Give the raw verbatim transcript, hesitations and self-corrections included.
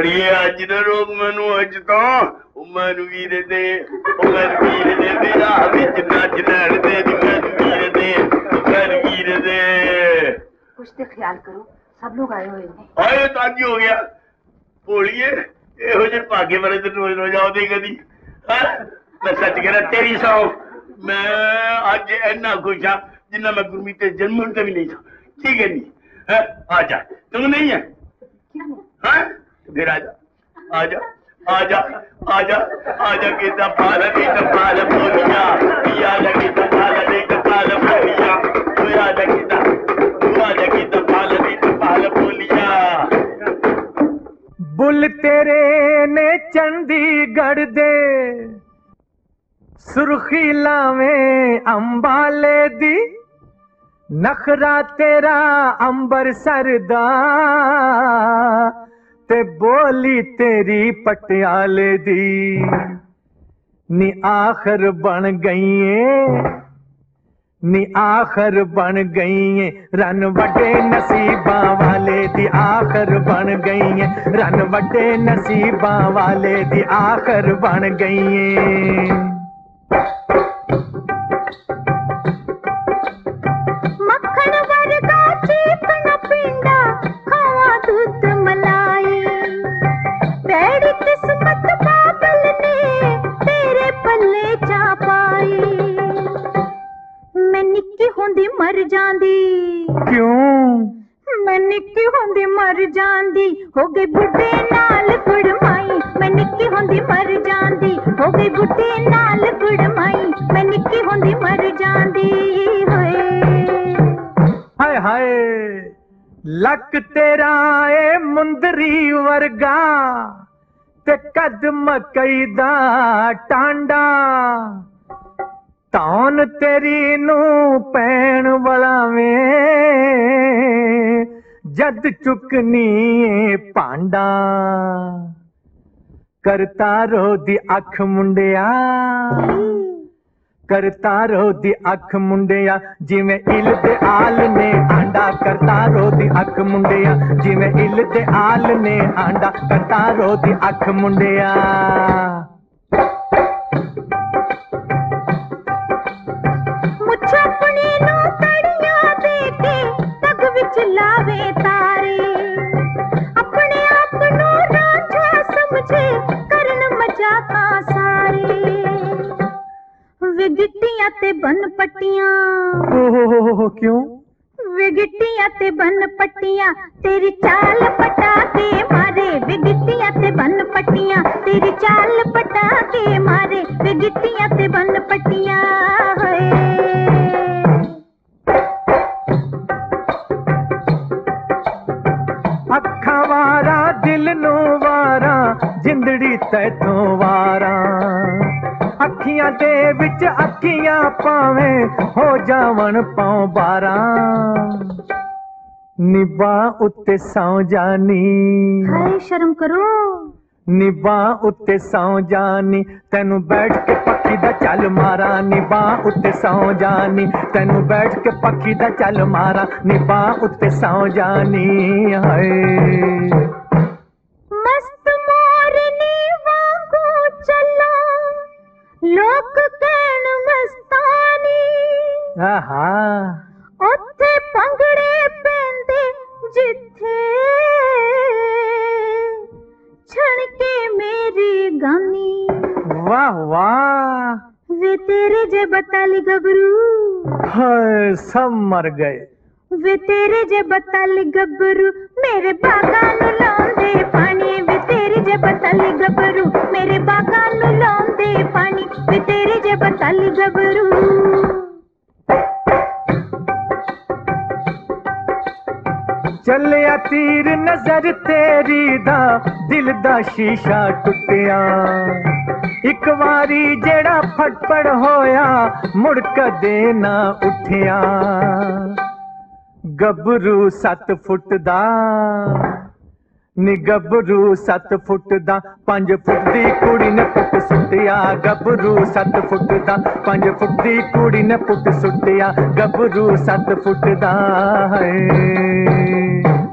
ਅੜੀਏ ਅੱਜ ਨਾ ਰੋਕ ਮੈਨੂੰ ਅੱਜ ਤਾਂ ਮੈਨੂੰ ਵੀਰੇ ਦੇ ਉਹ ਮੈਨੂੰ ਵੀਰੇ ਦੇ ਵਿਆਹ ਵਿੱਚ ਨੱਚ ਲੈਣ ਦੇ ਨੀ ਮੈਨੂੰ ਵੀਰੇ ਦੇ ਮੈਨੂੰ ਵੀਰੇ ਦੇ ਕੁਛ ਤੇ ਖਿਆਲ ਕਰੋ ਸਭ ਲੋਕ ਆਏ ਹੋਏ ਨੇ ਆਏ ਤਾਂ ਕੀ ਹੋ ਗਿਆ ਭੋਲੀਏ ਇਹੋ ਜਿਹੇ ਭਾਗੇ ਵਾਲੇ ਤੇ ਰੋਜ਼ ਰੋਜ਼ ਆਉਂਦੇ ਕਦੀ ਮੈਂ ਸੱਚ ਕਹਿ ਰਿਹਾ ਤੇਰੀ ਸੌ ਮੈਂ ਅੱਜ ਇੰਨਾ ਖੁਸ਼ ਹਾਂ ਜਿੰਨਾ ਮੈਂ ਗੁਰਮੀਤ ਦੇ ਜਨਮ ਤੇ ਵੀ ਨਹੀਂ ਸਾਂ ਠੀਕ ਹੈ ਨਹੀਂ ਹੈ ਆ ਜਾ ਤੂੰ ਨਹੀਂ ਹੈ ਹਾਂ फिर आजा आजा आजा आजा आजा के दफाल के दफाल बोलिया आजा के दफाल के दफाल बोलिया तू आजा के तू आजा के दफाल के दफाल बोलिया बुल तेरे ने चंडीगढ़ दे सुर्खी लावें अंबाले दी नखरा तेरा अंबरसर दा ते बोली तेरी पटियाले दी नी आखर बन गई है नी आखर बन गई है रन वड्डे नसीबा वाले दी आखर बन गई है रन वड्डे नसीबा वाले दी आखर बन गई है मक्खन वर्गा चीकना पिंडा खावा दूध मलाई तेरी किस्मत बाबल ने तेरे पल्ले चा पाई मैं निक्की होंदी मर जांदी क्यों मैं निक्की होंदी मर जांदी हो गई बुढ़े नाल गुड़माई मैं निक्की होंदी मर जांदी हो गई बुढ़े नाल गुड़माई मैं निक्की होंदी मर जांदी होए हाय हाय लक तेरा ए मुंदरी वर्गा ते कद मकई दा टांडा तौन तेरी नू पैण वाला में जद चुकनी पांडा करता रो दी अख मुंडिया करता रो दी अख मुंडिया जिवें इल दे आल ने आंडा करता रो दी अख मुंडिया जिवें इल दे आल ने आंडा करता रो दी अख मुंडिया मुझे अपनी नू तड़ियां दे के तग विच लावे तारे अपने आप नू रांझा समझे करन मजाका सारे वे गिट्टियां ते बन पट्टियां ओह क्यों वे गिट्टियां ते बन पट्टियां तेरी चाल पटा के मारे वे गिट्टियां ते बन पट्टियां तेरी चाल पटा के मारे वे गिट्टियां ते बन पट्टियां अखा वारा दिल नू वारा जिंदड़ी तैथों वारा अखियां दे विच अखियां पावे हो जावन पाओ बारा निभा उत्ते सौ जानी हाय शर्म करो निभा उत्ते सौ जानी तेनू बैठ के पक्षी दा चल मारा निभा उत्ते सौ जानी तेनू बैठ के पक्षी दा चल मारा निभा उत्ते सौ जानी हाय मस्त मोरनी वांगू चलो लोक कहण मस्तानी आहा उत्थे पंगड़े पेंदे जिथे छणके मेरी गानी वाह वाह वे तेरे जे बताली गबरू हाय सब मर गए वे तेरे जे बताली गबरू मेरे बागा नु लांदे पानी वे तेरे जे बताली गबरू मेरे बागा नु लांदे पानी वे तेरे जे बताली गबरू चलिया तीर नजर तेरी दा दिल दा शीशा टुटिया एक वारी जेड़ा फटपड़ होया मुड़ कदे ना उठिया गबरू सत फुट दा नी गबरू सत फुट दा पंज फुट दी कुड़ी ने पुट सुटिया गबरू सत फुट दा पंज फुट दी कुड़ी ने पुट सुटिया गबरू सत फुट दा है